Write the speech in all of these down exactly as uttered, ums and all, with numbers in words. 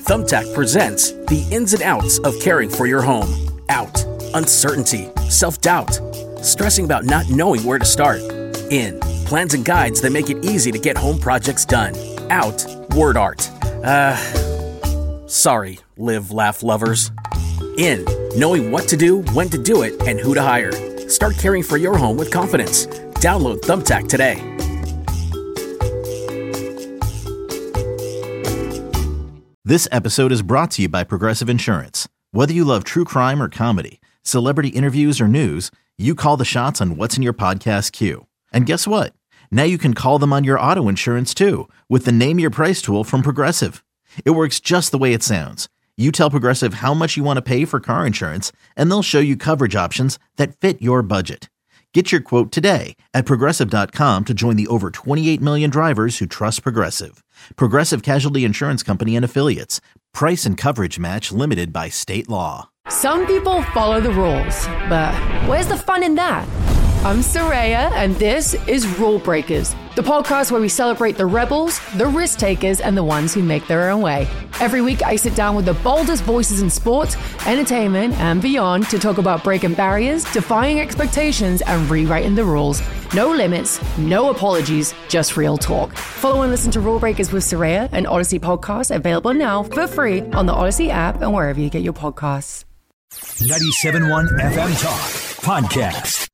Thumbtack presents the ins and outs of caring for your home. Out, uncertainty, self-doubt, stressing about not knowing where to start. In, plans and guides that make it easy to get home projects done. Out, word art. Uh, sorry, live, laugh lovers. In, knowing what to do, when to do it, and who to hire. Start caring for your home with confidence. Download Thumbtack today. This episode is brought to you by Progressive Insurance. Whether you love true crime or comedy, celebrity interviews or news, you call the shots on what's in your podcast queue. And guess what? Now you can call them on your auto insurance too with the Name Your Price tool from Progressive. It works just the way it sounds. You tell Progressive how much you want to pay for car insurance, and they'll show you coverage options that fit your budget. Get your quote today at Progressive dot com to join the over twenty-eight million drivers who trust Progressive. Progressive Casualty Insurance Company and Affiliates. Price and coverage match limited by state law. Some people follow the rules, but where's the fun in that? I'm Soraya, and this is Rule Breakers, the podcast where we celebrate the rebels, the risk takers, and the ones who make their own way. Every week, I sit down with the boldest voices in sports, entertainment, and beyond to talk about breaking barriers, defying expectations, and rewriting the rules. No limits, no apologies, just real talk. Follow and listen to Rule Breakers with Soraya, an Odyssey podcast available now for free on the Odyssey app and wherever you get your podcasts. ninety-seven point one F M Talk Podcast.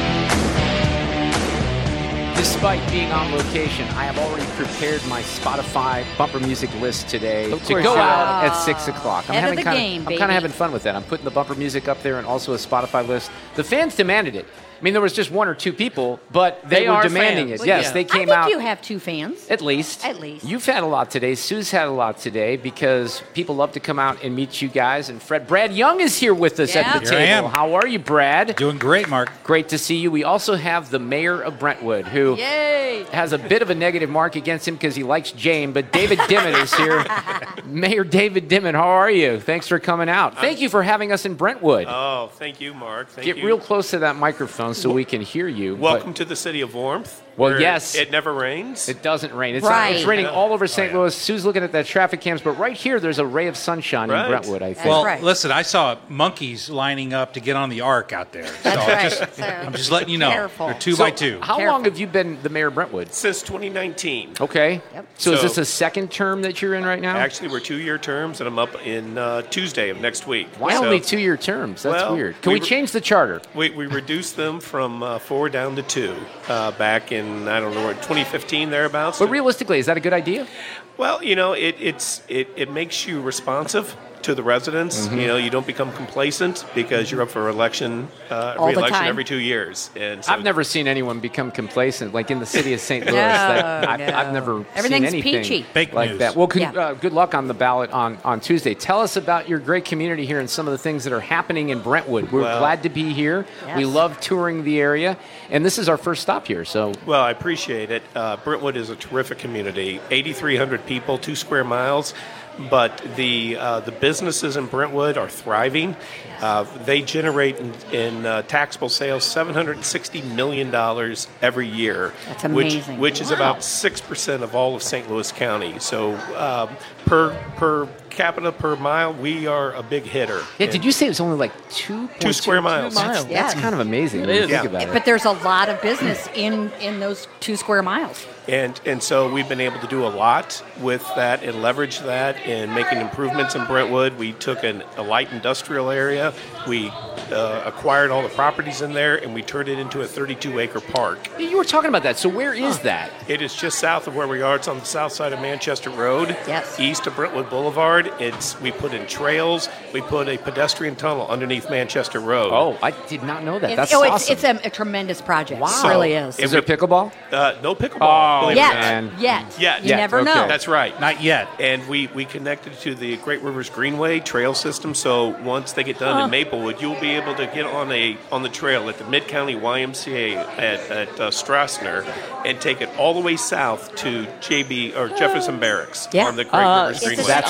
Despite being on location, I have already prepared my Spotify bumper music list today Of to course go you out are. at six o'clock. I'm Head of having the kind game, of, I'm baby. kind of having fun with that. I'm putting the bumper music up there and also a Spotify list. The fans demanded it. I mean, there was just one or two people, but they, They were are demanding fans. it. Well, Yes, yeah. they I came think out. you have two fans. At least. At least. You've had a lot today. Sue's had a lot today because people love to come out and meet you guys. And Fred, Brad Young is here with us Yeah. at the Here I table. am. How are you, Brad? Doing great, Mark. Great to see you. We also have the mayor of Brentwood, who Yay! has a bit of a negative mark against him because he likes Jane, but David Dimmitt is here. Mayor David Dimmitt, how are you? Thanks for coming out. Thank you for having us in Brentwood. Oh, thank you, Mark. Thank Get you. real close to that microphone so we can hear you. Welcome but to the city of warmth. Well, where yes. It never rains. It doesn't rain. It's, Right. it's raining all over Saint Oh, yeah. Louis. Sue's looking at that traffic cams, but right here there's a ray of sunshine Right. in Brentwood, I think. That's Well, right. listen, I saw monkeys lining up to get on the ark out there. That's so right. Just, So, I'm just letting you know. careful. They're two So by two. How Careful. long have you been the mayor of Brentwood? Since twenty nineteen. Okay. Yep. So, is So- this a second term that you're in right now? Actually, we're two-year terms, and I'm up in uh, Tuesday of next week. Why So only two-year terms? That's Well, weird. Can we, we were- change the charter? We, we reduced them from uh, four down to two uh, back in, I don't know, twenty fifteen, thereabouts. But realistically, is that a good idea? Well, you know, it, it's it, it makes you responsive to the residents. Mm-hmm. You know, you don't become complacent because you're up for election, uh, All the re-election time. every two years. And so I've never seen anyone become complacent, like in the city of Saint Louis. No, that I've, no. I've never Everything's seen anything peachy. Fake like news. that. Well, con- Yeah. uh, good luck on the ballot on, on Tuesday. Tell us about your great community here and some of the things that are happening in Brentwood. We're Well- glad to be here. Yes. We love touring the area, and this is our first stop here. So Well, I appreciate it. Uh, Brentwood is a terrific community. eighty-three hundred people, two square miles. But the uh, the businesses in Brentwood are thriving. Uh, they generate in, in uh, taxable sales seven hundred sixty million dollars every year. That's amazing. Which, which is Wow. about six percent of all of Saint Louis County. So um, per per capita per mile, we are a big hitter. yeah, And- did you say it was only like two Two square miles. That's, Yeah. that's kind of amazing when It you is. think Yeah. about it. But there's a lot of business in, in those two square miles. And and so we've been able to do a lot with that and leverage that in making improvements in Brentwood. We took an, a light industrial area. We uh, acquired all the properties in there, and we turned it into a thirty-two acre park. You were talking about that. So where is that? It is just south of where we are. It's on the south side of Manchester Road, Yes. east of Brentwood Boulevard. It's we put in trails. We put a pedestrian tunnel underneath Manchester Road. Oh, I did not know that. It's, That's oh, awesome. it's, it's a, a tremendous project. Wow. It really is. Is there pickleball? Uh, no pickleball. Oh, believe it or Yet. not. man. Yet. Yet. You Yet, never okay. know. That's right. Not yet. And we, we connected to the Great Rivers Greenway trail system. So once they get done Huh. in Maplewood, you'll be able to get on a on the trail at the Mid County Y M C A at, at uh, Strassner and take it all the way south to J B or Jefferson Barracks Yeah. on the Great Uh, Rivers it's Greenway. That's I'm great. making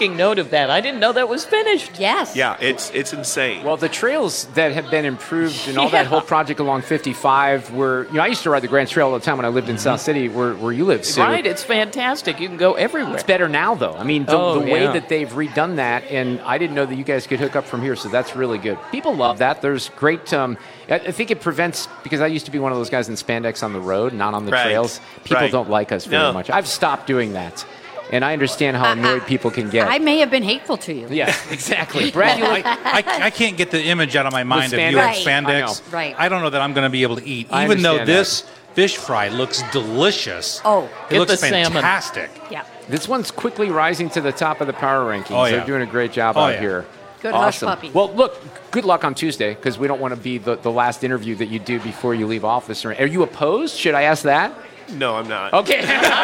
taking note of that. I didn't know that was finished. Yes. Yeah, it's it's insane. Well, the trails that have been improved and all Yeah. that whole project along fifty-five were, you know, I used to ride the Grand Trail all the time when I lived in South City where, where you live, Sue. Right, it's fantastic. You can go everywhere. It's better now, though. I mean, the, Oh, the way yeah. that they've redone that, and I didn't know that you guys could hook up from here, so that's really good. People love that. There's great, um, I I think it prevents, because I used to be one of those guys in spandex on the road, not on the Right. trails. People Right. don't like us very No. much. I've stopped doing that, and I understand how annoyed people can get. I may have been hateful to you. Yeah, exactly. Brad, you like, I, I can't get the image out of my mind of you in spandex? Right. spandex. I know. Right. I don't know that I'm going to be able to eat, I even though understand this fish fry looks delicious. Oh. it Get looks the salmon. fantastic. Yeah. this one's quickly rising to the top of the power rankings. Oh, yeah. They're doing a great job Oh, out yeah. here. Good hush Awesome. puppy. Well, look, good luck on Tuesday, because we don't want to be the, the last interview that you do before you leave office. Are you opposed? Should I ask that? No, I'm not. Okay.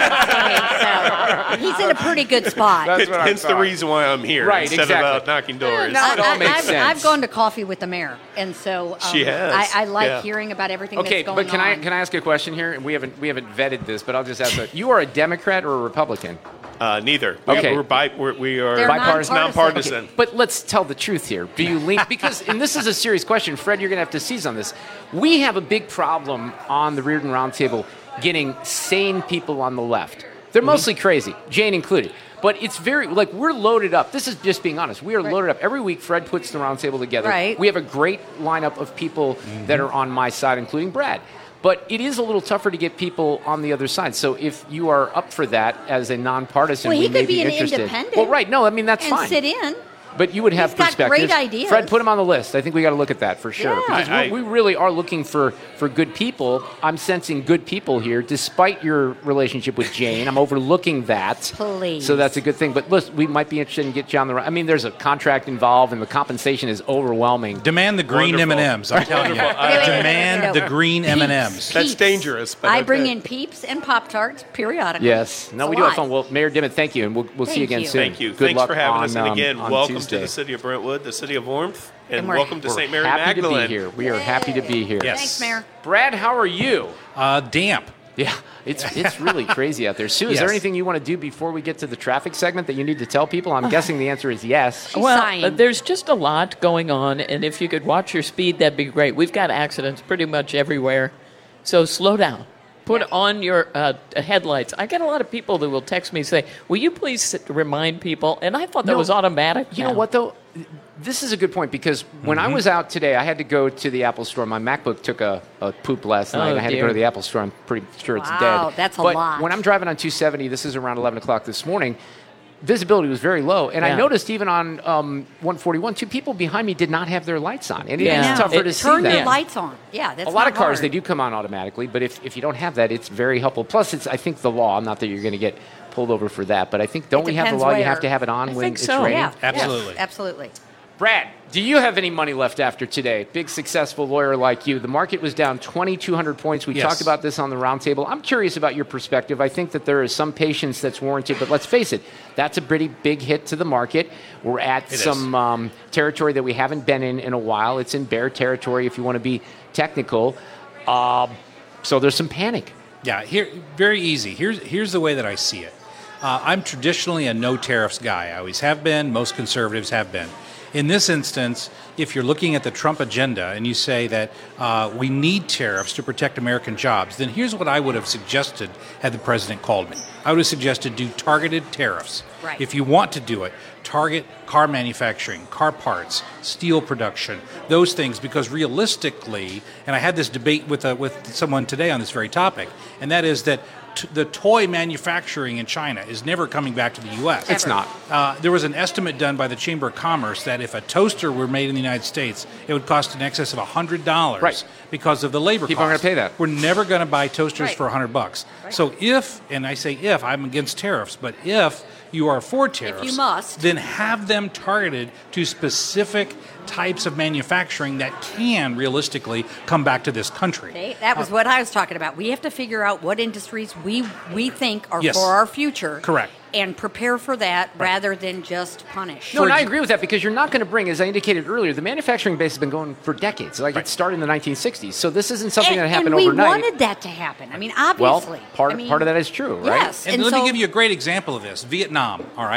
So he's in a pretty good spot. That's what I Hence the thought. reason why I'm here Right, instead exactly. of out knocking doors. no, it all makes I've, sense. I've gone to coffee with the mayor, and so um, She has. I, I like Yeah. hearing about everything Okay, that's going but can on. I can I ask a question here? And we haven't we haven't vetted this, but I'll just ask that. You are a Democrat or a Republican? Uh, neither. We, Okay. We're, bi- we're we are They're bipartisan. nonpartisan. nonpartisan. But let's tell the truth here. Do you lean because and this is a serious question, Fred, you're gonna have to seize on this. We have a big problem on the Reardon Roundtable getting sane people on the left. They're mostly crazy, Jane included. But it's very, like, we're loaded up. This is just being honest. We are Right. loaded up. Every week, Fred puts the roundtable together. Right. We have a great lineup of people that are on my side, including Brad. But it is a little tougher to get people on the other side. So if you are up for that as a nonpartisan, Well, we he may could be an interested. independent Well, right. No, I mean, that's and fine. sit in. But you would have He's got perspectives. great ideas. Fred, put him on the list. I think we got to look at that for sure. Yeah. Because I- we we really are looking for, for good people. I'm sensing good people here, despite your relationship with Jane. I'm overlooking that. Please. So that's a good thing. But listen, we might be interested in get you on the right. I mean, there's a contract involved, and the compensation is overwhelming. Demand the green M Wonderful. and M's. I'm telling you. wait, wait, wait, Demand wait, wait. the green M and M's. That's Peeps. dangerous, but I bring okay. in Peeps and Pop-Tarts periodically. Yes. No, It's we a do have lot. fun. Well, Mayor Dimmitt, thank you, and we'll, we'll see you Thank again you. soon. Thank you. Good Thanks luck for having on, us. And um, again, on welcome Tuesday. to the city of Brentwood, the city of warmth, and, And we're- welcome to We're Saint Mary happy Magdalene. to be here. We are happy to be here. Yes. Thanks, Mayor. Brad, how are you? Uh, damp. Yeah, it's it's really crazy out there. Sue, is there Yes. anything you want to do before we get to the traffic segment that you need to tell people? I'm guessing the answer is yes. She's well, sighing. uh, there's just a lot going on, and if you could watch your speed, that'd be great. We've got accidents pretty much everywhere, so slow down. Put on your uh, headlights. I get a lot of people that will text me and say, will you please sit- remind people? And I thought that No, was automatic. You know now. what, though? This is a good point because when I was out today, I had to go to the Apple store. My MacBook took a, a poop last night. Oh, I had to dear. go to the Apple store. I'm pretty sure it's Wow, dead. that's a but lot. when I'm driving on two seventy, this is around eleven o'clock this morning, visibility was very low. And I Yeah. noticed even on um, one forty-one, two people behind me did not have their lights on. And Yeah. it's tougher It- to see Turn that. your lights on. Yeah, that's a lot not of cars, hard. they do come on automatically, but if, if you don't have that, it's very helpful. Plus, it's I think the law, not that you're going to get pulled over for that, but I think, don't It we have the depends law? You where. have to have it on I when think it's so. raining? Yeah, Absolutely. yes, absolutely. Brad, do you have any money left after today? Big successful lawyer like you. The market was down twenty-two hundred points. We Yes. talked about this on the roundtable. I'm curious about your perspective. I think that there is some patience that's warranted, but let's face it, that's a pretty big hit to the market. We're at It some um, territory that we haven't been in in a while. It's in bear territory if you want to be technical. Uh, so there's some panic. Yeah, here, very easy. Here's here's the way that I see it. Uh, I'm traditionally a no tariffs guy. I always have been. Most conservatives have been. In this instance, if you're looking at the Trump agenda and you say that uh, we need tariffs to protect American jobs, then here's what I would have suggested had the president called me. I would have suggested do targeted tariffs. Right. If you want to do it, target car manufacturing, car parts, steel production, those things, because realistically, and I had this debate with uh, with someone today on this very topic, and that is that t- the toy manufacturing in China is never coming back to the U S. It's not. Uh, there was an estimate done by the Chamber of Commerce that if a toaster were made in the United States, it would cost in excess of one hundred dollars Right. because of the labor People aren't cost. gonna pay that. We're never going to buy toasters Right. for one hundred bucks. So if, and I say if, I'm against tariffs, but if you are for tariffs, you must. then have them targeted to specific types of manufacturing that can realistically come back to this country. Okay, that was what I was talking about. We have to figure out what industries we we think are Yes. for our future. Correct. And prepare for that rather than just punish. No, and I agree with that because you're not going to bring, as I indicated earlier, the manufacturing base has been going for decades. Like Right. it started in the nineteen sixties. So this isn't something and, that happened and we overnight. wanted that to happen. I mean, well, obviously. part, I mean, part of that is true, right? Yes. And, And let so, me give you a great example of this. Vietnam, all right?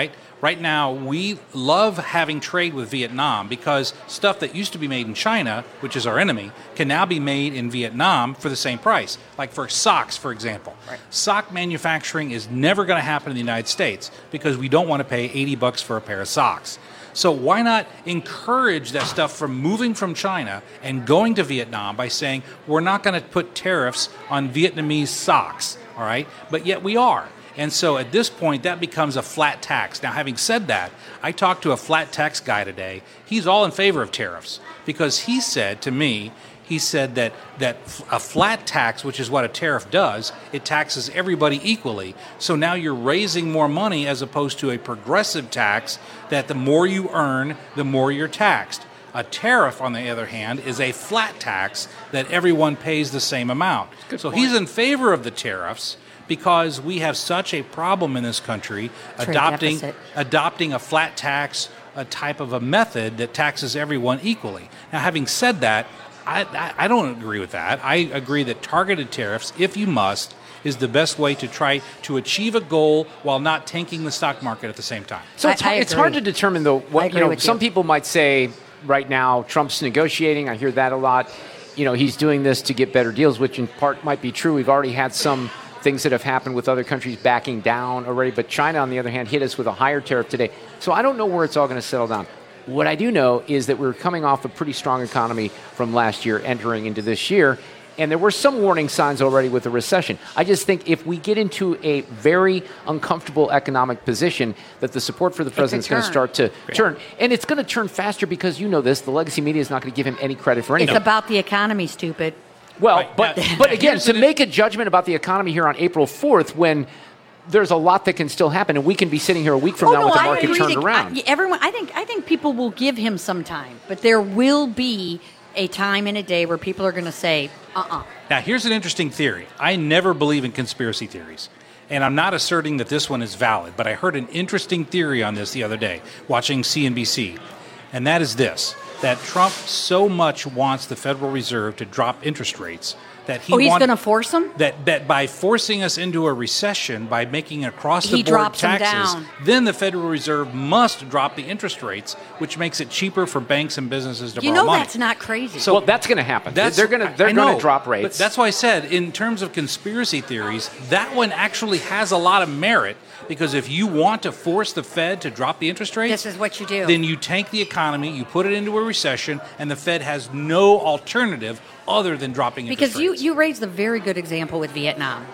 Right now, we love having trade with Vietnam because stuff that used to be made in China, which is our enemy, can now be made in Vietnam for the same price. Like for socks, for example. Right. Sock manufacturing is never going to happen in the United States because we don't want to pay eighty bucks for a pair of socks. So why not encourage that stuff from moving from China and going to Vietnam by saying we're not going to put tariffs on Vietnamese socks, all right? But yet we are. And so at this point, that becomes a flat tax. Now, having said that, I talked to a flat tax guy today. He's all in favor of tariffs because he said to me, he said that, that a flat tax, which is what a tariff does, it taxes everybody equally. So now you're raising more money as opposed to a progressive tax that the more you earn, the more you're taxed. A tariff, on the other hand, is a flat tax that everyone pays the same amount. So point. He's in favor of the tariffs because we have such a problem in this country Trade adopting deficit. adopting a flat tax, a type of a method that taxes everyone equally. Now, having said that, I, I, I don't agree with that. I agree that targeted tariffs, if you must, is the best way to try to achieve a goal while not tanking the stock market at the same time. So it's, I, I it's hard to determine, though, what, you know, some you. people might say right now Trump's negotiating. I hear that a lot. You know, he's doing this to get better deals, which in part might be true. We've already had some things that have happened with other countries backing down already. But China, on the other hand, hit us with a higher tariff today. So I don't know where it's all going to settle down. What I do know is that we're coming off a pretty strong economy from last year entering into this year. And there were some warning signs already with the recession. I just think if we get into a very uncomfortable economic position, that the support for the president is going to start to yeah. turn. And it's going to turn faster because, you know this, the legacy media is not going to give him any credit for anything. It's about the economy, stupid. Well, right. but, uh, but again, to make a judgment about the economy here on April fourth when there's a lot that can still happen, and we can be sitting here a week from oh, now no, with the I market agree turned that, around. I, everyone, I think, I think people will give him some time, but there will be a time and a day where people are going to say, uh-uh. Now, here's an interesting theory. I never believe in conspiracy theories, and I'm not asserting that this one is valid, but I heard an interesting theory on this the other day, watching C N B C, and that is this, that Trump so much wants the Federal Reserve to drop interest rates that he oh, he's want, going to force them? That, that by forcing us into a recession, by making across-the-board drops taxes, them down. then the Federal Reserve must drop the interest rates, which makes it cheaper for banks and businesses to you borrow know money. that's not crazy. So, well, that's going to happen. That's, they're going to they're going to drop rates. But that's why I said, in terms of conspiracy theories, that one actually has a lot of merit, because if you want to force the Fed to drop the interest rates, this is what you do. Then you tank the economy, you put it into a recession, and the Fed has no alternative other than dropping interest because you, rates. you raised a very good example with Vietnam.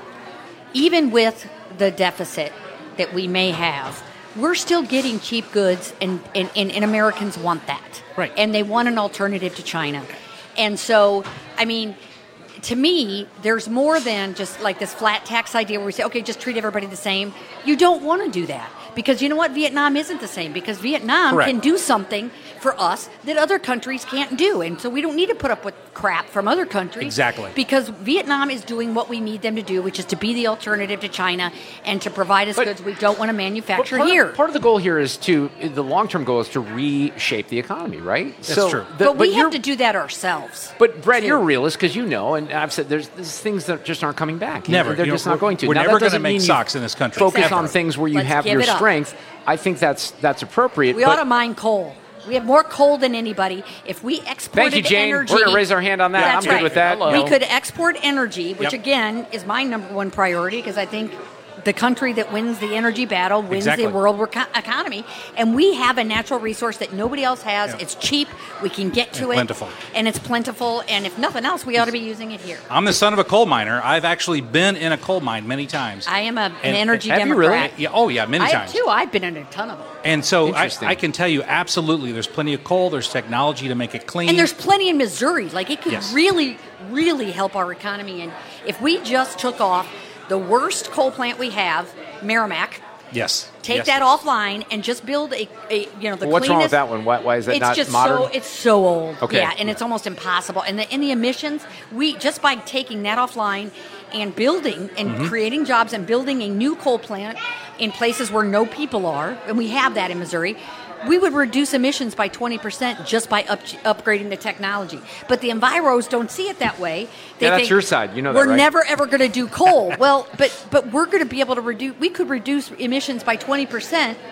Even with the deficit that we may have, we're still getting cheap goods, and, and, and, and Americans want that. Right. And they want an alternative to China. And so, I mean, to me, there's more than just like this flat tax idea where we say, okay, just treat everybody the same. You don't want to do that. Because you know what? Vietnam isn't the same. Because Vietnam Correct. can do something for us that other countries can't do. And so we don't need to put up with crap from other countries. Exactly. Because Vietnam is doing what we need them to do, which is to be the alternative to China and to provide us but, goods we don't want to manufacture part here. Of, part of the goal here is to, the long-term goal is to reshape the economy, right? That's so true. The, but we but have to do that ourselves. But, Brad, too. you're a realist because you know, and I've said there's, there's things that just aren't coming back. Never. They're you just know, not going to. We're now, never going to make socks in this country. Focus ever. on things where you Let's have give your it up. strength. I think that's that's appropriate. We but ought to mine coal. We have more coal than anybody. If we exported Thank you, Jane. energy, We're going to raise our hand on that. That's I'm good right. with that. Hello. We could export energy, which Yep. again is my number one priority because I think the country that wins the energy battle wins Exactly. the world reco- economy. And we have a natural resource that nobody else has. Yep. It's cheap. We can get to And it. plentiful. And it's plentiful. And if nothing else, we ought to be using it here. I'm the son of a coal miner. I've actually been in a coal mine many times. I am a, an And- energy have you Democrat. really? Yeah, oh, yeah, many I times. have too. I've been in a ton of them. And so I, Interesting. I can tell you, absolutely, there's plenty of coal. There's technology to make it clean. And there's plenty in Missouri. Like, it could Yes. really, really help our economy. And if we just took off the worst coal plant we have, Merrimack, yes. take yes, that yes. offline and just build a, a you know, the Well, what's cleanest. wrong with that one? Why, why is that it's not just modern? so it's so old. Okay. Yeah, and it's almost impossible. And the in the emissions, we just by taking that offline and building and Mm-hmm. creating jobs and building a new coal plant in places where no people are, and we have that in Missouri, we would reduce emissions by twenty percent just by up, upgrading the technology. But the enviros don't see it that way. They Yeah, that's think your side. You know that, we're right? never ever going to do coal. well, but but we're going to be able to reduce. We could reduce emissions by twenty percent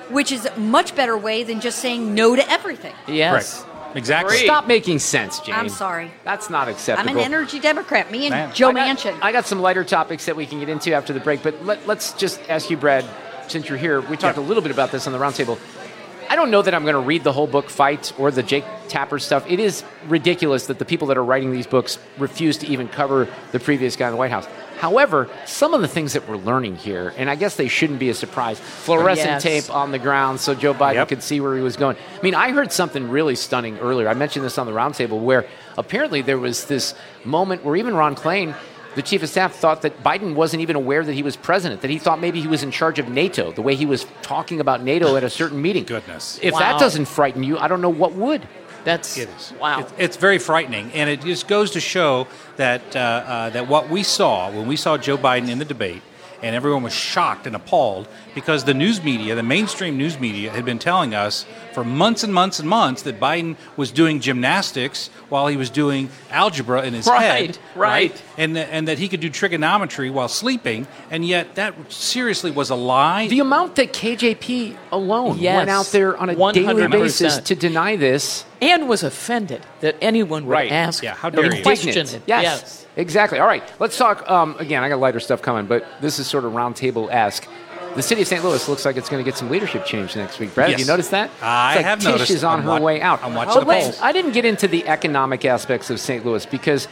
which is a much better way than just saying no to everything. Yes. Right. Exactly. Stop making sense, Jane. I'm sorry. That's not acceptable. I'm an energy Democrat. Me and Man. Joe I got, Manchin. I got some lighter topics that we can get into after the break, but let, let's just ask you, Brad, since you're here. We talked Yeah. a little bit about this on the roundtable. I don't know that I'm going to read the whole book, Fight, or the Jake Tapper stuff. It is ridiculous that the people that are writing these books refuse to even cover the previous guy in the White House. However, some of the things that we're learning here, and I guess they shouldn't be a surprise, fluorescent Yes. tape on the ground so Joe Biden Yep. could see where he was going. I mean, I heard something really stunning earlier. I mentioned this on the roundtable where apparently there was this moment where even Ron Klain, the chief of staff, thought that Biden wasn't even aware that he was president, that he thought maybe he was in charge of NATO, the way he was talking about NATO at a certain meeting. Goodness. If Wow. that doesn't frighten you, I don't know what would. That's It is. wow. It's, it's very frightening, and it just goes to show that uh, uh, that what we saw when we saw Joe Biden in the debate, and everyone was shocked and appalled because the news media, the mainstream news media, had been telling us for months and months and months that Biden was doing gymnastics while he was doing algebra in his Right, head, right. and and that he could do trigonometry while sleeping, and yet that seriously was a lie. The amount that K J P alone Yes. went out there on a one daily hundred percent. basis to deny this. And was offended that anyone would Right. ask Yeah, how or dare you. question Indignant. it. Yes, yes. exactly. All right, let's talk. Um, again, I got lighter stuff coming, but this is sort of roundtable-esque. The city of Saint Louis looks like it's going to get some leadership change next week. Brad, have Yes. you noticed that? I It's like have Tish noticed. is on I'm her wa- way out. I'm watching But the let's- polls. I didn't get into the economic aspects of Saint Louis because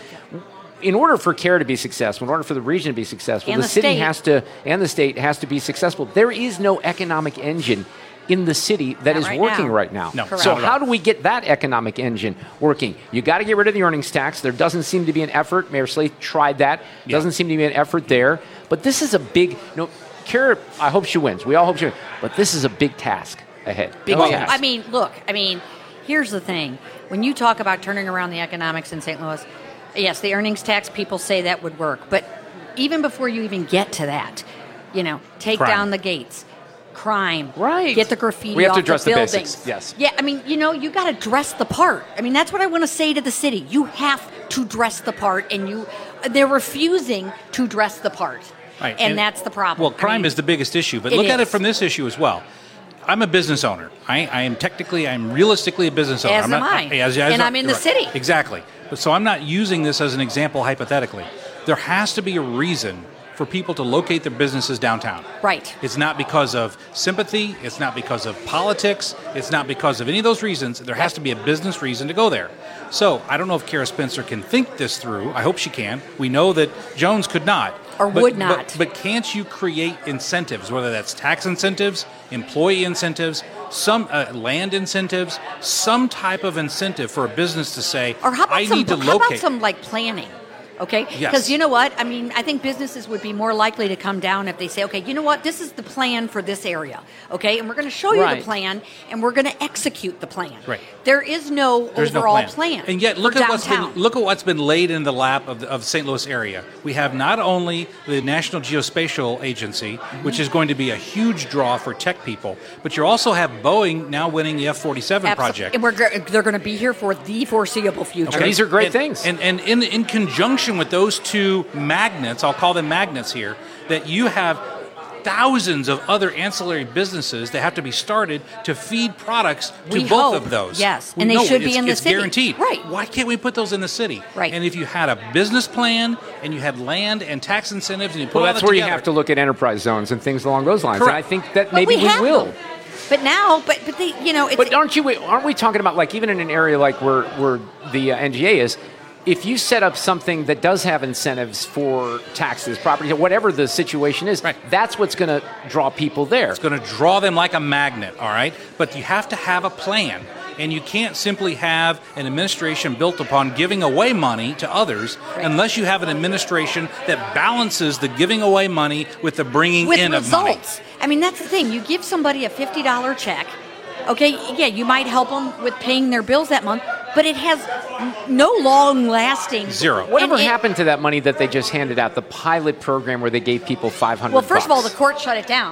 in order for CARE to be successful, in order for the region to be successful, And the, the city state. has to, and the state has to be successful. There is no economic engine in the city that Not is right working now. right now. No, Correct. So not at all. how do we get that economic engine working? You got to get rid of the earnings tax. There doesn't seem to be an effort. Mayor Slate tried that. Yeah. Doesn't seem to be an effort there. But this is a big, you know, Kara, I hope she wins. We all hope she wins. But this is a big task ahead. Big Well, task. I mean, look, I mean, here's the thing. When you talk about turning around the economics in Saint Louis, yes, the earnings tax, people say that would work. But even before you even get to that, you know, take Crime. down the gates, crime, Right. get the graffiti We have to off address the the buildings. basics, yes. Yeah, I mean, you know, you got to dress the part. I mean, that's what I want to say to the city. You have to dress the part, and you they're refusing to dress the part. Right. And, that's the problem. Well, crime I mean, is the biggest issue, but it look at it is. from this issue as well. I'm a business owner. I, I am technically, I'm realistically a business owner. As I'm am not, I. as- as And are- I'm in the right. city. Exactly. But so I'm not using this as an example hypothetically. There has to be a reason for people to locate their businesses downtown. Right. It's not because of sympathy. It's not because of politics. It's not because of any of those reasons. There has to be a business reason to go there. So I don't know if Kara Spencer can think this through. I hope she can. We know that Jones could not. Or But- would but- not. But can't you create incentives, whether that's tax incentives, employee incentives, some uh, land incentives, some type of incentive for a business to say, Or how about I some, need to how locate. about some like planning? Okay? Yes. Because you know what? I mean, I think businesses would be more likely to come down if they say, okay, you know what? This is the plan for this area. Okay? And we're going to show you Right. the plan and we're going to execute the plan. Right. There is no There's overall no plan. plan. And yet, look for at what's downtown. been look at what's been laid in the lap of the of Saint Louis area. We have not only the National Geospatial Agency, which is going to be a huge draw for tech people, but you also have Boeing now winning the F forty-seven Absol- project. And we're, go- they're going to be here for the foreseeable future. These are great and, things. And, and in, in conjunction with those two magnets, I'll call them magnets here, that you have thousands of other ancillary businesses that have to be started to feed products to We both hope, of those. yes, We and they know should it's, be in the it's city. guaranteed. Right. Why can't we put those in the city? Right. And if you had a business plan and you had land and tax incentives and you put well, all that's that where you together- have to look at enterprise zones and things along those lines. Correct. And I think that But maybe we, we, have will. them. But now, but but they, you know, it's, But aren't you? Aren't we talking about like even in an area like where where the uh, N G A is? If you set up something that does have incentives for taxes, property, whatever the situation is, Right. that's what's going to draw people there. It's going to draw them like a magnet, all right? But you have to have a plan. And you can't simply have an administration built upon giving away money to others unless you have an administration that balances the giving away money with the bringing with in results. of money. I mean, that's the thing. You give somebody a fifty dollars check. Okay, yeah, you might help them with paying their bills that month, but it has n- no long-lasting Zero. Whatever and it- happened to that money that they just handed out, the pilot program where they gave people five hundred Well, first of all, the bucks? court shut it down.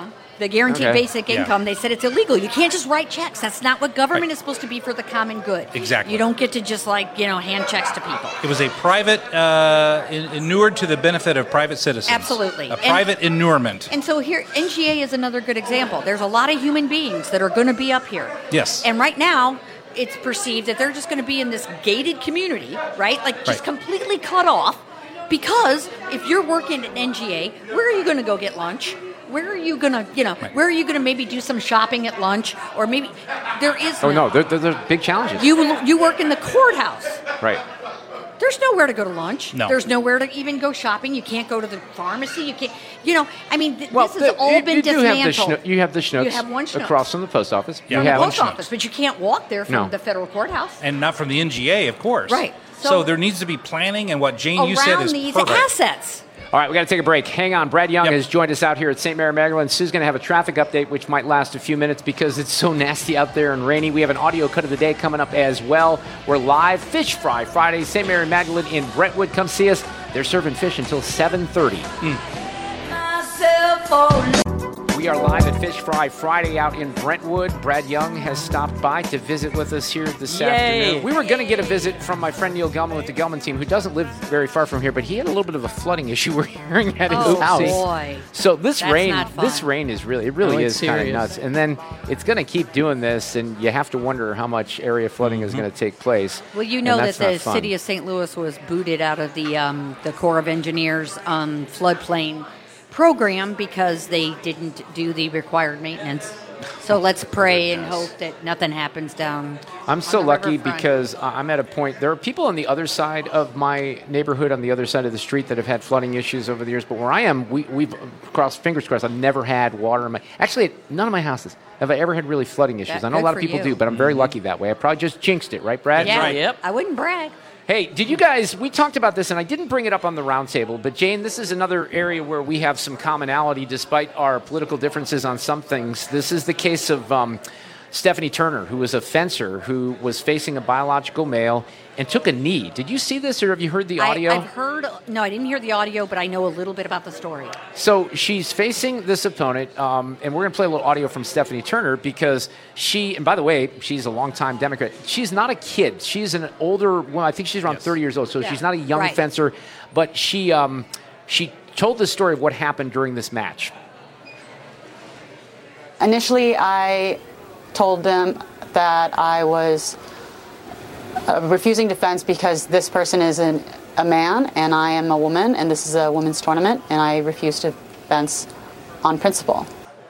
the guaranteed Okay. basic Yeah. income, they said it's illegal. You can't just write checks. That's not what government Right. is supposed to be for the common good. Exactly. You don't get to just like, you know, hand checks to people. It was a private, uh, in- inured to the benefit of private citizens. Absolutely. A And- private inurement. And so here, N G A is another good example. There's a lot of human beings that are going to be up here. Yes. And right now, it's perceived that they're just going to be in this gated community, right? Like just Right. completely cut off. Because if you're working at N G A, where are you going to go get lunch? Where are you going to, you know, Right. where are you going to maybe do some shopping at lunch? Or maybe there is Oh no, there, there, there's big challenges. You, you work in the courthouse. right. There's nowhere to go to lunch. No. There's nowhere to even go shopping. You can't go to the pharmacy. You can't, you know, I mean, th- Well, this has the- all you, been you do have the dismantled. schno- you have the Schnooks You have one Schnucks. across from the post office. Yeah. You From the have post Schnucks. office, but you can't walk there from No. the federal courthouse. And not from the N G A, of course. Right. So, So- there needs to be planning, and what Jane, you said, Around is these perfect. assets. All right, we got to take a break. Hang on. Brad Young Yep. has joined us out here at Saint Mary Magdalene. Sue's going to have a traffic update, which might last a few minutes because it's so nasty out there and rainy. We have an audio cut of the day coming up as well. We're live Fish Fry Friday, Saint Mary Magdalene in Brentwood. Come see us. They're serving fish until seven thirty. Mm. We are live at Fish Fry Friday out in Brentwood. Brad Young has stopped by to visit with us here this Yay. afternoon. We were going to get a visit from my friend Neil Gelman with the Gelman team, who doesn't live very far from here, but he had a little bit of a flooding issue we're hearing at his Oh, house. boy. So this That's rain, not fun. this rain is really, it really Oh, it's is kind of serious. nuts. And then it's going to keep doing this, and you have to wonder how much area flooding is going to take place. Well, you And know that that's not the fun. city of Saint Louis was booted out of the um, the Corps of Engineers um, floodplain program because they didn't do the required maintenance. So let's pray and hope that nothing happens down. I'm so on the lucky riverfront. because uh, I'm at a point. There are people on the other side of my neighborhood, on the other side of the street, that have had flooding issues over the years. But where I am, we, we've crossed fingers crossed. I've never had water in my. Actually, at none of my houses have I ever had really flooding issues. That- I know a good lot of for people you. do, but I'm very lucky that way. I probably just jinxed it, right, Brad? Yeah, right. Yep. I wouldn't brag. Hey, did you guys, we talked about this, and I didn't bring it up on the roundtable, but Jane, this is another area where we have some commonality despite our political differences on some things. This is the case of um, Stephanie Turner, who was a fencer who was facing a biological male and took a knee. Did you see this, or have you heard the audio? I, I've heard, no, I didn't hear the audio, but I know a little bit about the story. So she's facing this opponent, um, and we're going to play a little audio from Stephanie Turner because she, and by the way, she's a longtime Democrat. She's not a kid. She's an older, well, I think she's around Yes. thirty years old, so Yeah. she's not a young Right. fencer, but she, um, she told the story of what happened during this match. Initially, I told them that I was uh, refusing defense because this person is an, a man and I am a woman, and this is a women's tournament, and I refuse to fence on principle.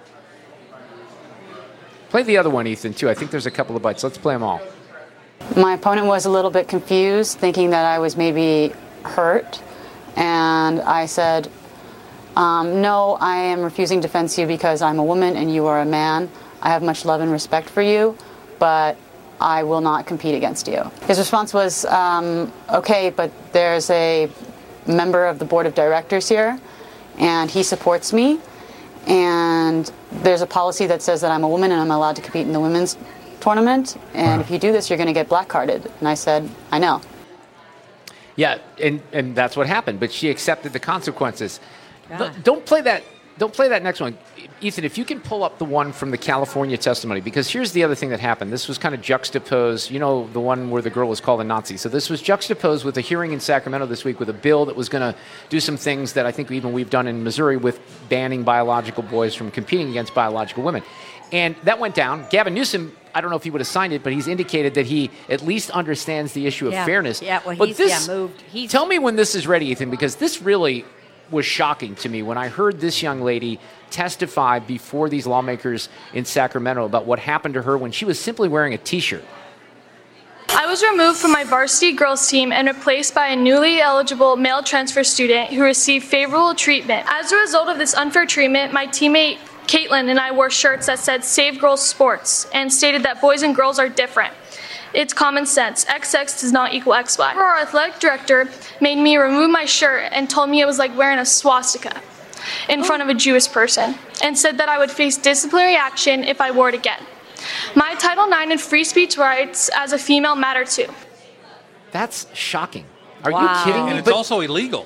Play the other one, Ethan, too. I think there's a couple of bites. Let's play them all. My opponent was a little bit confused, thinking that I was maybe hurt, and I said, um, no, I am refusing to fence you because I'm a woman and you are a man. I have much love and respect for you, but I will not compete against you. His response was, um, okay, but there's a member of the board of directors here, and he supports me, and there's a policy that says that I'm a woman and I'm allowed to compete in the women's tournament, and if you do this, you're going to get black carded. And I said, I know. Yeah, and, and that's what happened, but she accepted the consequences. God. Th- Don't play that. Don't play that next one. Ethan, if you can pull up the one from the California testimony, because here's the other thing that happened. This was kind of juxtaposed, you know, the one where the girl was called a Nazi. So this was juxtaposed with a hearing in Sacramento this week with a bill that was going to do some things that I think even we've done in Missouri with banning biological boys from competing against biological women. And that went down. Gavin Newsom, I don't know if he would have signed it, but he's indicated that he at least understands the issue of Yeah. fairness. Yeah, well, but he's- this, yeah, moved. He's- Tell me when this is ready, Ethan, because this really was shocking to me when I heard this young lady testify before these lawmakers in Sacramento about what happened to her when she was simply wearing a T-shirt. I was removed from my varsity girls team and replaced by a newly eligible male transfer student who received favorable treatment. As a result of this unfair treatment, my teammate Caitlin and I wore shirts that said Save Girls Sports and stated that boys and girls are different. It's common sense. X X does not equal X Y. Our athletic director made me remove my shirt and told me it was like wearing a swastika in front of a Jewish person, and said that I would face disciplinary action if I wore it again. My Title nine and free speech rights as a female matter too. That's shocking. Are Wow. you kidding me? And it's But- also illegal.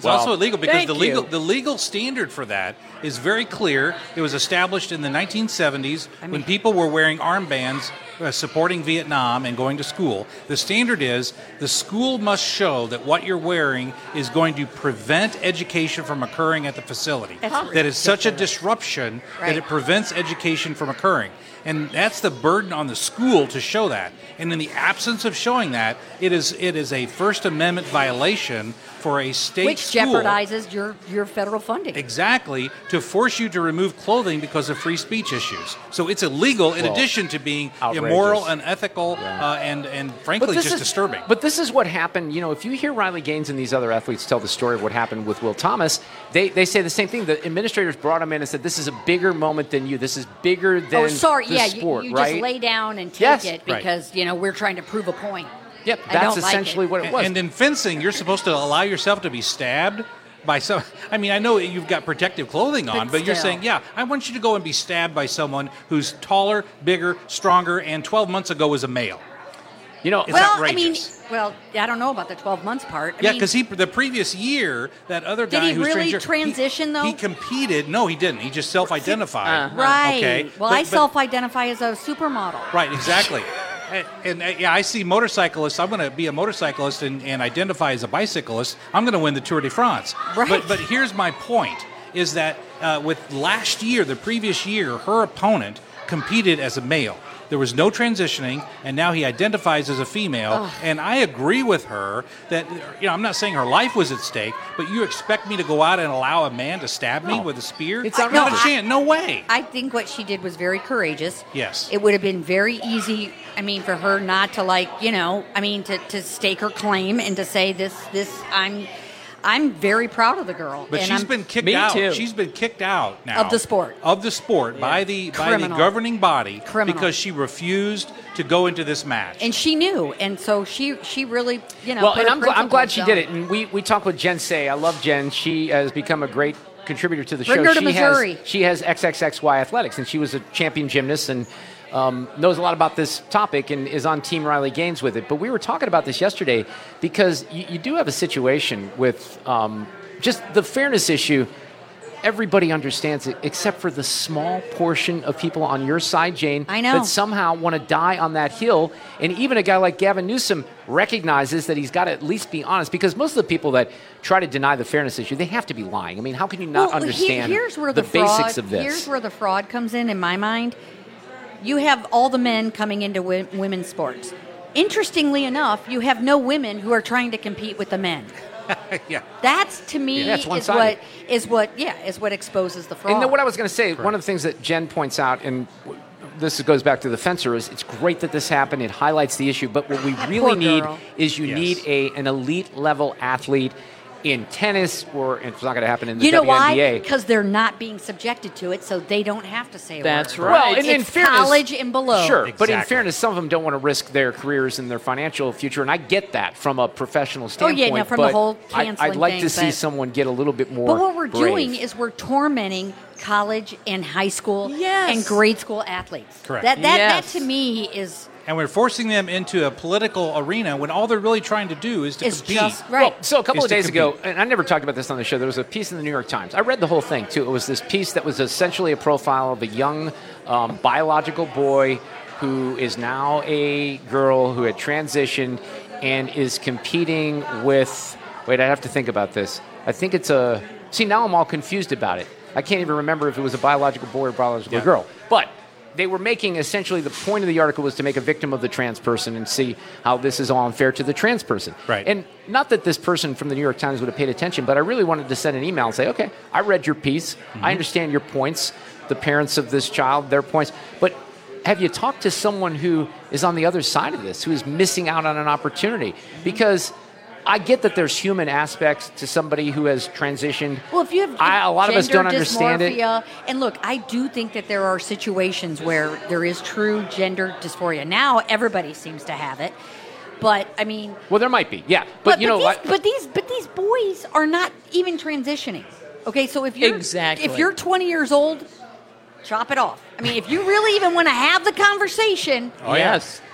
It's Well, also illegal because thank the legal you. the legal standard for that is very clear. It was established in the nineteen seventies when people were wearing armbands uh, supporting Vietnam and going to school. The standard is the school must show that what you're wearing is going to prevent education from occurring at the facility. That's That is such a ridiculous. disruption Right. that it prevents education from occurring. And that's the burden on the school to show that. And in the absence of showing that, it is it is a First Amendment violation for a state Which school. jeopardizes your, your federal funding. Exactly, to force you to remove clothing because of free speech issues. So it's illegal in Well, addition to being outrageous. immoral, unethical, uh, and, and frankly this just is, disturbing. But this is what happened. You know, if you hear Riley Gaines and these other athletes tell the story of what happened with Will Thomas, they, they say the same thing. The administrators brought him in and said, this is a bigger moment than you. This is bigger than oh, sorry. the Yeah, sport, you, you right? just lay down and take Yes. it Right. because, you know, we're trying to prove a point. Yep, I that's don't like essentially it. what it was. And in fencing, you're supposed to allow yourself to be stabbed by some. I mean, I know you've got protective clothing on, But but, you're still. saying, yeah, I want you to go and be stabbed by someone who's taller, bigger, stronger, and twelve months ago was a male. You know, It's well, outrageous. I mean, well, I don't know about the twelve months part. I Yeah, mean, because he the previous year that other Did guy he who was really transgender, transition, he, though? He competed. No, he didn't. He just self-identified. Uh-huh. Right. Okay. Well, But- I but- self-identify as a supermodel. Right. Exactly. And, and uh, yeah, I see motorcyclists. I'm going to be a motorcyclist and, and identify as a bicyclist. I'm going to win the Tour de France. Right. But but here's my point: is that uh, with last year, the previous year, her opponent competed as a male. There was no transitioning, and now he identifies as a female. Ugh. And I agree with her that, you know, I'm not saying her life was at stake, but you expect me to go out and allow a man to stab me No. with a spear? It's not outrageous. a chance. No way. I think what she did was very courageous. Yes. It would have been very easy, I mean, for her not to, like, you know, I mean, to, to stake her claim and to say this, this, I'm I'm very proud of the girl. But and she's I'm, been kicked Me out. too. She's been kicked out now Of the sport. Of the sport by the by the Criminal. governing body Criminal. because she refused to go into this match. And she knew, and so she she really, you know. Well, put and her I'm, gl- I'm glad principles she down. did it. And we, we talked with Jen Say. I love Jen. She has become a great contributor to the Bring show. her to she Missouri. has she has X X X Y Athletics, and she was a champion gymnast and um, knows a lot about this topic and is on Team Riley Gaines with it. But we were talking about this yesterday because you, you do have a situation with um, just the fairness issue. Everybody understands it except for the small portion of people on your side, Jane, I know. that somehow want to die on that hill. And even a guy like Gavin Newsom recognizes that he's got to at least be honest, because most of the people that try to deny the fairness issue, they have to be lying. I mean, how can you not Well, he- understand here's where the, the, fraud, basics of this? Here's where the fraud comes in, in my mind. You have all the men coming into wi- women's sports. Interestingly enough, you have no women who are trying to compete with the men. yeah. That's to me Yeah, that's is one-sided. what is what yeah is what exposes the fraud. And then what I was going to say, one of the things that Jen points out, and w- this goes back to the fencer, is it's great that this happened. It highlights the issue. But what we That really poor need girl. is you Yes. need a an elite level athlete in tennis, or it's not going to happen in the you know W N B A. why? Because they're not being subjected to it, so they don't have to say a That's word. right. Well, and in It's fairness, college and below. Sure, but in Exactly. fairness, some of them don't want to risk their careers and their financial future, and I get that from a professional Oh, standpoint. yeah, no, from the but whole I- canceling I'd like thing, to see but- someone get a little bit more. But what we're brave. doing is we're tormenting college and high school Yes. and grade school athletes. Correct. That that, Yes. that to me is And we're forcing them into a political arena when all they're really trying to do is to is compete. just right. Well, so a couple Is of to days ago, compete. and I never talked about this on the show, there was a piece in the New York Times. I read the whole thing, too. It was this piece that was essentially a profile of a young um, biological boy who is now a girl who had transitioned and is competing with, wait, I have to think about this. I think it's a, see, now I'm all confused about it. I can't even remember if it was a biological boy or biological Yeah. girl. But they were making essentially the point of the article was to make a victim of the trans person and see how this is all unfair to the trans person. Right. And not that this person from the New York Times would have paid attention, but I really wanted to send an email and say, okay, I read your piece. Mm-hmm. I understand your points, the parents of this child, their points. But have you talked to someone who is on the other side of this, who is missing out on an opportunity? Because I get that there's human aspects to somebody who has transitioned. Well, if you have I, a lot of us gender don't understand it. dysmorphia, and look, I do think that there are situations where there is true gender dysphoria. Now everybody seems to have it, but I mean, Well, there might be, yeah. But, you know, these, I- but these but these boys are not even transitioning. Okay, so if you're Exactly. if you're twenty years old, chop it off. I mean, if you really even want to have the conversation, Oh, yeah. Yes.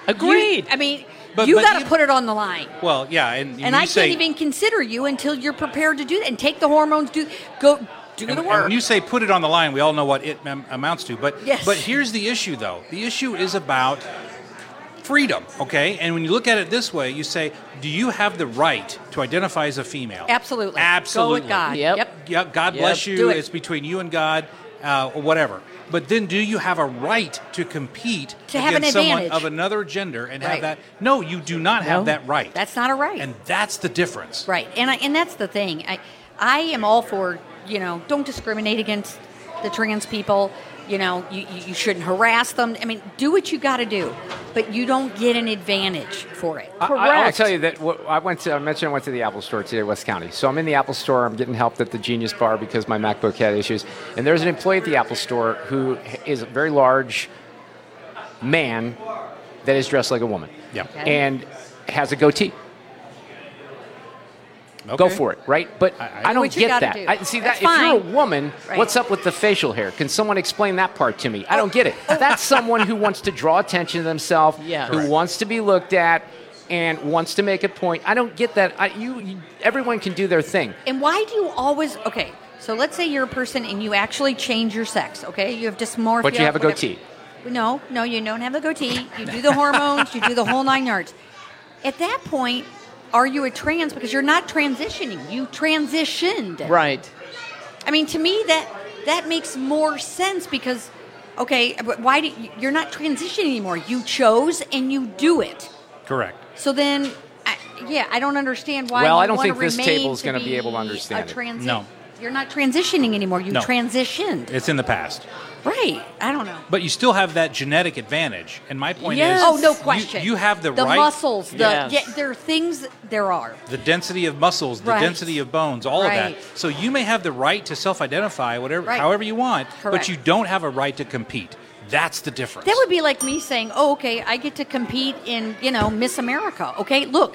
Agreed. You, I mean, But- you but got to you- put it on the line. Well, yeah, and, And you I say, can't even consider you until you're prepared to do that and take the hormones. Do go do And, the and work. when you say put it on the line, we all know what it am- amounts to. But Yes. but here's the issue, though. The issue is about freedom, okay? And when you look at it this way, you say, do you have the right to identify as a female? Absolutely. Absolutely. Go with God. Yep. Yep. Yeah, God Yep. bless you. Do it. It's between you and God, uh, or whatever. But then, do you have a right to compete To have an against someone advantage. of another gender and Right. have that? No, you do not have No. that right. That's not a right. and that's the difference. Right, and I, and that's the thing. I I am all for, you know, don't discriminate against the trans people. You know, you, you you shouldn't harass them. I mean, do what you got to do, but you don't get an advantage for it. I, I, I'll tell you that what, I went to. I mentioned I went to the Apple Store today, West County. So I'm in the Apple Store. I'm getting help at the Genius Bar because my MacBook had issues. And there's an employee at the Apple Store who is a very large man that is dressed like a woman. Yeah. Okay. And has a goatee. Okay. Go for it, right? But I- I, I- don't What you get gotta that. do. I, see That's that if you're a fine. woman, Right. what's up with the facial hair? Can someone explain that part to me? I don't get it. That's someone who wants to draw attention to themselves, Yeah. who Correct. wants to be looked at, and wants to make a point. I don't get that. I, you, you, everyone can do their thing. And why do you always? Okay, so let's say you're a person and you actually change your sex. Okay, you have dysmorphia. But you have a whatever. goatee. No, no, you don't have the goatee. You do the hormones. You do the whole nine yards. At that point, are you a trans? Because you're not transitioning. You transitioned. Right. I mean, to me, that that makes more sense because, okay, but why do you, you're not transitioning anymore? You chose and you do it. Correct. So then, I, yeah, I don't understand why. Well, you I don't wanna think this remain table's to gonna be able to understand a it. transi- No. You're not transitioning anymore. You No. transitioned. It's in the past. Right. I don't know. But you still have that genetic advantage. And my point Yes. is, Oh, no you- question. You, have the, the right, muscles. The Yes. yeah, there are things. There are. the density of muscles, the Right. density of bones, all of Right. that. So you may have the right to self-identify whatever, Right. however you want, but Correct. you don't have a right to compete. That's the difference. That would be like me saying, "Oh, okay, I get to compete in, you know, Miss America." Okay, look,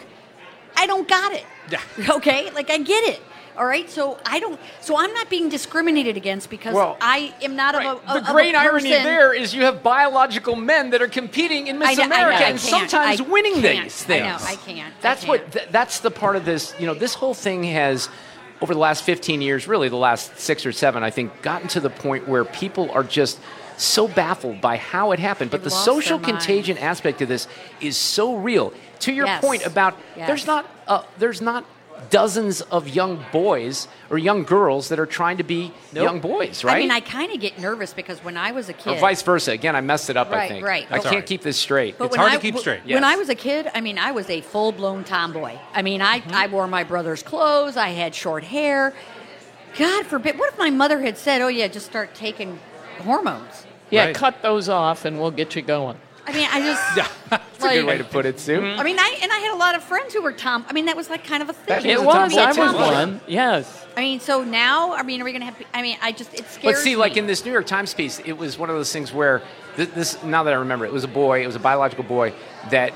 I don't got it. Yeah. Okay, like I get it. All right, so I don't. So I'm not being discriminated against because Well, I am not Right. of a. Of the great a irony person. there is you have biological men that are competing in Miss I know- I know, America I and can't. sometimes I winning can't. these I things. know, I can't. I That's what. can't. Th- that's the part of this. You know, this whole thing has, over the last fifteen years, really the last six or seven, I think, gotten to the point where people are just so baffled by how it happened. But They've the lost social their minds. contagion aspect of this is so real. To your Yes. point about Yes. there's not uh, there's not dozens of young boys or young girls that are trying to be Nope. young boys, right? I mean, I kind of get nervous because when I was a Or kid, vice versa. Again, I messed it up, I Right, think. right. I That's can't all right. keep this straight. But It's when hard I, to keep straight. When Yes. I was a kid, I mean, I was a full blown tomboy. I mean, I, Mm-hmm. I wore my brother's clothes. I had short hair. God forbid. What if my mother had said, "Oh yeah, just start taking hormones"? Yeah, Right. cut those off and we'll get you going. I mean, I just. That's a good way to put it, Sue. I mean, I and I had a lot of friends who were tom. I mean, that was like kind of a thing. That It was a was. tomboy I too, was wasn't it? one. Yes. I mean, so now, I mean, are we going to have? I mean, I just it scares But see, like me. in this New York Times piece, it was one of those things where th- this. Now that I remember, it was a boy. It was a biological boy that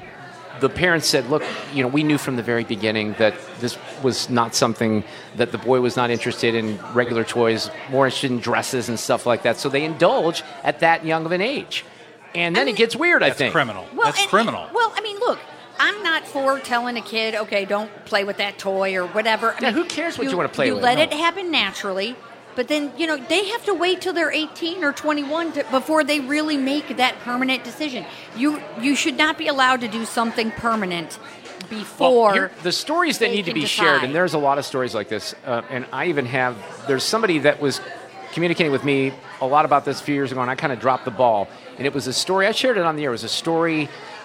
the parents said, "Look, you know, we knew from the very beginning that this was not something that the boy was not interested in regular toys, more interested in dresses and stuff like that. So they indulge at that young of an age, and then I mean, it gets weird. I That's think criminal. Well, That's and- criminal. Well, I mean, look, I'm not for telling a kid, okay, don't play with that toy or whatever. I Yeah, mean, who cares what you wanna play you with? let No. it happen naturally, but then, you know, they have to wait till they're eighteen or twenty-one to, before they really make that permanent decision. You you should not be allowed to do something permanent before. Well, here- the stories that they need to can be shared, decide. and there's a lot of stories like this. Uh, and I even have, there's somebody that was communicating with me a lot about this a few years ago, and I kind of dropped the ball. And it was a story, I shared it on the air, it was a story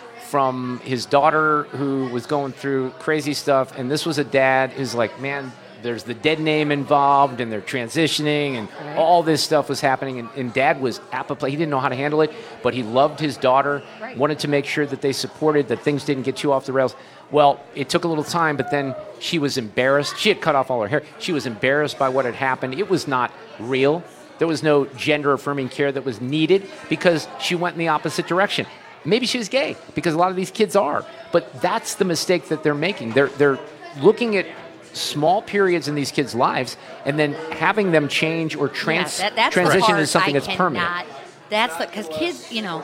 from his daughter who was going through crazy stuff. And this was a dad who's like, man, there's the dead name involved, and they're transitioning, and Right. all this stuff was happening. And, and dad was apoplectic. He didn't know how to handle it, but he loved his daughter, Right. wanted to make sure that they supported, that things didn't get too off the rails. Well, it took a little time, but then she was embarrassed. She had cut off all her hair. She was embarrassed by what had happened. It was not real. There was no gender-affirming care that was needed because she went in the opposite direction. Maybe she was gay, because a lot of these kids are. But that's the mistake that they're making. They're, they're looking at small periods in these kids' lives and then having them change or trans- Yeah, that- that's the transition part into something I that's permanent. cannot- That's because kids, you know,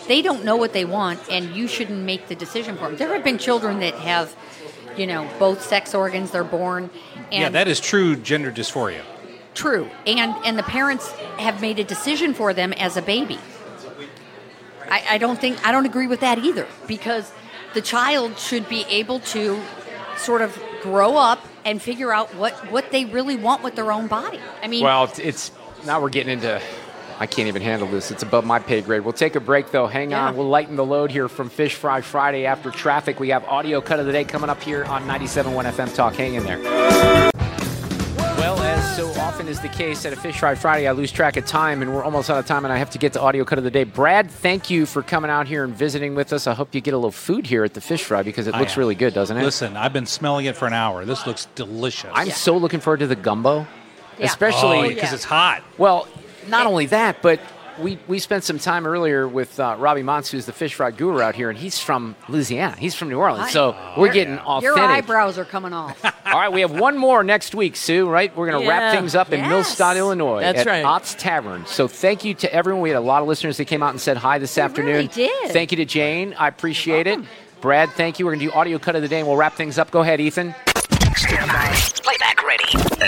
They don't know what they want, and you shouldn't make the decision for them. There have been children that have, you know, both sex organs. They're born. And yeah, that is true gender dysphoria. True. And and the parents have made a decision for them as a baby. I, I don't think I don't agree with that either, because the child should be able to sort of grow up and figure out what, what they really want with their own body. I mean, well, it's, it's now we're getting into, I can't even handle this. It's above my pay grade. We'll take a break, though. Hang yeah. on. We'll lighten the load here from Fish Fry Friday after traffic. We have audio cut of the day coming up here on ninety-seven point one F M Talk. Hang in there. Well, as so often is the case at a Fish Fry Friday, I lose track of time, and we're almost out of time, and I have to get to audio cut of the day. Brad, thank you for coming out here and visiting with us. I hope you get a little food here at the Fish Fry, because it looks really good, doesn't it? Listen, I've been smelling it for an hour. This looks delicious. I'm yeah. so looking forward to the gumbo, yeah. especially because oh, yeah. it's hot. Well, not only that, but we, we spent some time earlier with uh, Robbie Montz, who's the fish fry guru out here, and he's from Louisiana. He's from New Orleans, so oh, we're yeah. getting authentic. Your eyebrows are coming off. All right, we have one more next week, Sue, right? We're going to Yeah. wrap things up in Yes. Millstadt, Illinois That's at right. Ott's Tavern. So thank you to everyone. We had a lot of listeners that came out and said hi this They afternoon. really did. Thank you to Jane. I appreciate it. Brad, thank you. We're going to do audio cut of the day, and we'll wrap things up. Go ahead, Ethan. Stand by. Playback ready.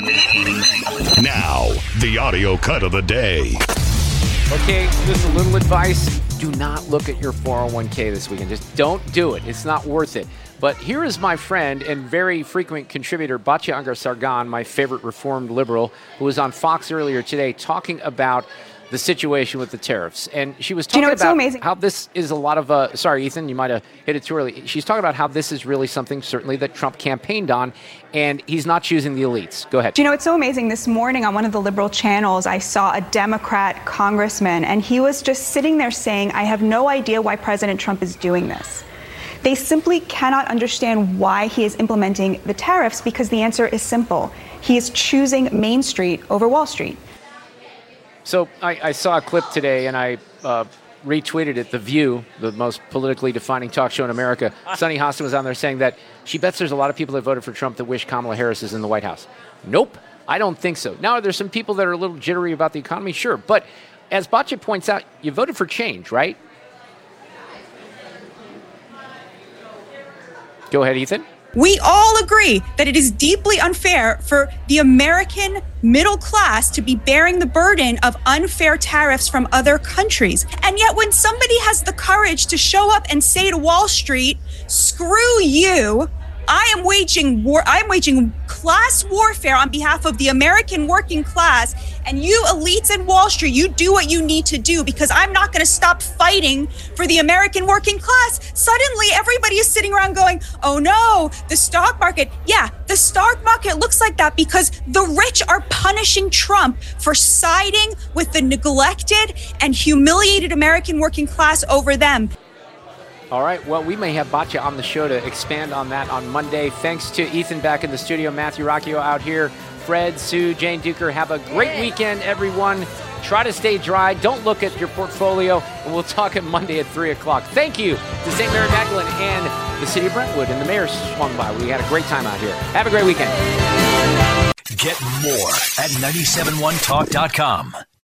Now, the audio cut of the day. Okay, just a little advice. Do not look at your four oh one k this weekend. Just don't do it. It's not worth it. But here is my friend and very frequent contributor, Batya Ungar-Sargon, my favorite reformed liberal, who was on Fox earlier today talking about the situation with the tariffs. And she was talking you know, it's so about amazing. how this is a lot of, uh, sorry, Ethan, you might have hit it too early. She's talking about how this is really something certainly that Trump campaigned on, and he's not choosing the elites. Go ahead. Do you know, it's so amazing. This morning on one of the liberal channels, I saw a Democrat congressman, and he was just sitting there saying, I have no idea why President Trump is doing this. They simply cannot understand why he is implementing the tariffs, because the answer is simple. He is choosing Main Street over Wall Street. So I, I saw a clip today, and I uh, retweeted it. The View, the most politically defining talk show in America, Sunny Hostin was on there saying that she bets there's a lot of people that voted for Trump that wish Kamala Harris is in the White House. Nope, I don't think so. Now, are there some people that are a little jittery about the economy? Sure. But as Batya points out, you voted for change, right? Go ahead, Ethan. We all agree that it is deeply unfair for the American middle class to be bearing the burden of unfair tariffs from other countries. And yet when somebody has the courage to show up and say to Wall Street, screw you, I am waging war, I am waging class warfare on behalf of the American working class, and you elites in Wall Street, you do what you need to do, because I'm not going to stop fighting for the American working class. Suddenly, everybody is sitting around going, oh no, the stock market. Yeah, the stock market looks like that because the rich are punishing Trump for siding with the neglected and humiliated American working class over them. All right, well, we may have Batya on the show to expand on that on Monday. Thanks to Ethan back in the studio, Matthew Rocchio out here, Fred, Sue, Jane Duker. Have a great weekend, everyone. Try to stay dry. Don't look at your portfolio, and we'll talk on Monday at three o'clock. Thank you to Saint Mary Magdalene and the city of Brentwood, and the mayor swung by. We had a great time out here. Have a great weekend. Get more at nine seven one talk dot com.